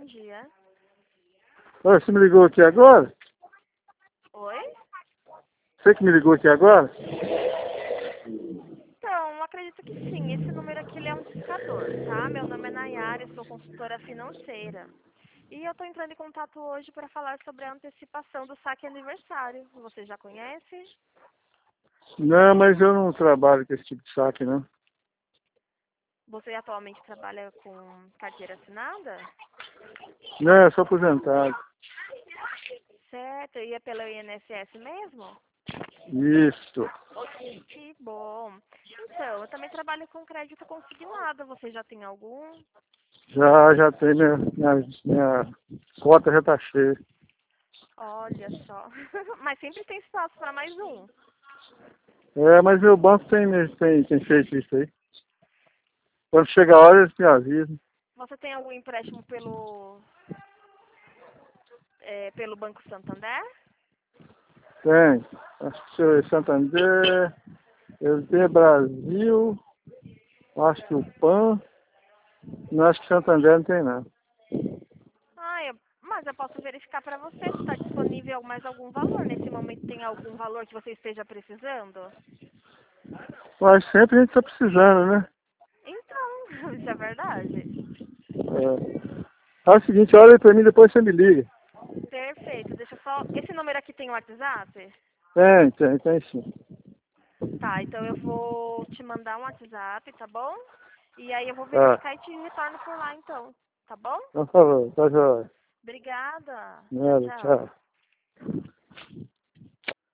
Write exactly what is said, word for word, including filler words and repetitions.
dia. Oi, você me ligou aqui agora? Oi? Você que me ligou aqui agora? Então, acredito que sim. Esse número aqui ele é um discador, tá? Meu nome é Nayara, eu sou consultora financeira. E eu tô entrando em contato hoje para falar sobre a antecipação do saque aniversário. Você já conhece? Não, mas eu não trabalho com esse tipo de saque, não. Você atualmente trabalha com carteira assinada? Não, eu sou aposentado. Certo, e é pelo I N S S mesmo? Isso. Que bom. Então, eu também trabalho com crédito consignado. Você já tem algum? Já, já tem minha, minha, minha cota já tá cheia. Olha só. Mas sempre tem espaço para mais um. É, mas meu banco tem, tem, tem feito isso aí. Quando chega a hora, eles me avisam. Você tem algum empréstimo pelo, é, pelo Banco Santander? Tem. Acho que é Santander, eu tenho Brasil, acho que o PAN, não acho que Santander não tem não. Ah, eu, mas eu posso verificar para você se está disponível mais algum valor. Nesse momento tem algum valor que você esteja precisando? Mas sempre a gente tá precisando, né? Então, isso é verdade. É. Faz o seguinte, olha aí pra mim, depois você me liga. Perfeito. Deixa eu só. Esse número aqui tem WhatsApp? Tem, tem, tem sim. Tá, então eu vou te mandar um WhatsApp, tá bom? E aí eu vou Tá. verificar e te retorno por lá então, tá bom? Então falou, tá joia. Obrigada. Tchau, Nada, tchau. tchau.